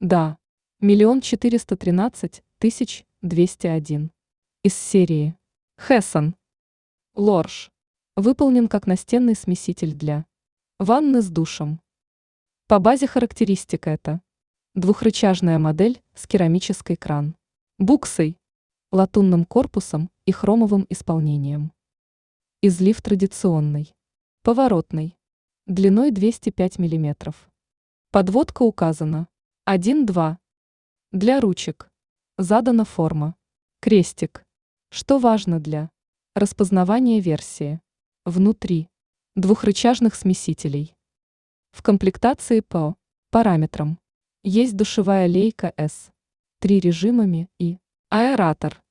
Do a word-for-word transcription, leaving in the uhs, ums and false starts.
Да. Миллион четыреста тринадцать тысяч двести один. Из серии. Хессон. Лорж. Выполнен как настенный смеситель для ванны с душем. По базе характеристик это двухрычажная модель с керамической кран, буксой, латунным корпусом и хромовым исполнением. Излив традиционный, поворотный, длиной двести пять миллиметров. Подводка указана один-два. Для ручек задана форма крестик, что важно для распознавания версии внутри двухрычажных смесителей. В комплектации по параметрам есть душевая лейка с три режимами и аэратор.